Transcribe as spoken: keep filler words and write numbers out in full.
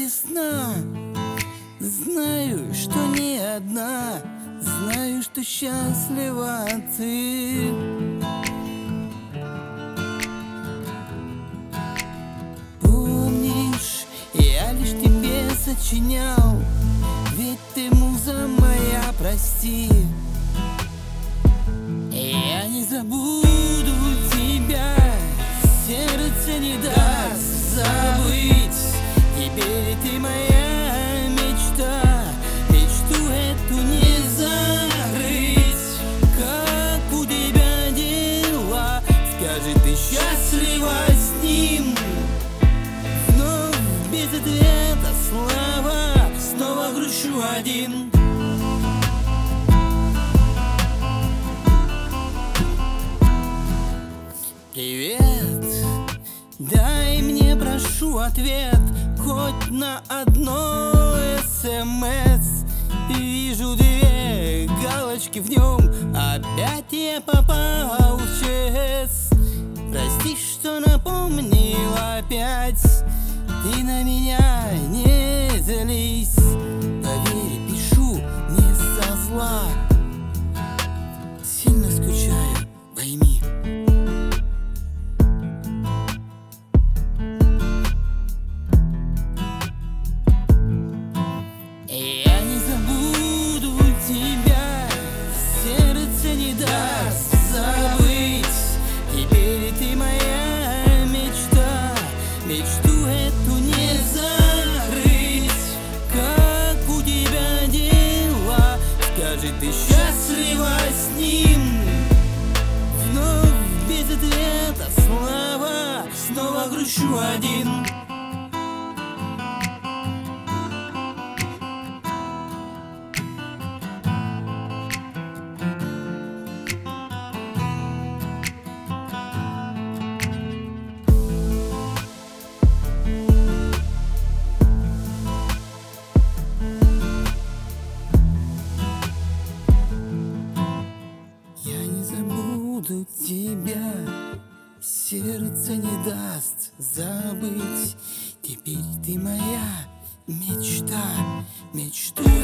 весна. Знаю, что не одна, знаю, что счастлива ты. Помнишь, я лишь тебе сочинял, ведь ты муза моя, прости. Я не забуду тебя, сердце не даст забыть. Теперь ты моя мечта, мечту эту не закрыть. Как у тебя дела? Скажи, ты счастлива с ним? Вновь без ответа слова, снова грущу один. Привет, дай мне, прошу, ответ хоть на одно смс. Вижу две галочки в нем, опять я попал в ЧС. Прости, что напомнил опять, ты на меня не злись. Поверь, пишу не со зла, сильно скучаю, пойми. Я не забуду тебя, сердце не даст забыть. Теперь ты моя мечта, мечту эту не закрыть. Как у тебя дела? Скажи, ты счастлива с ним? Вновь без ответа слова, снова грущу один. Буду тебя, сердце не даст забыть. Теперь ты моя мечта, мечту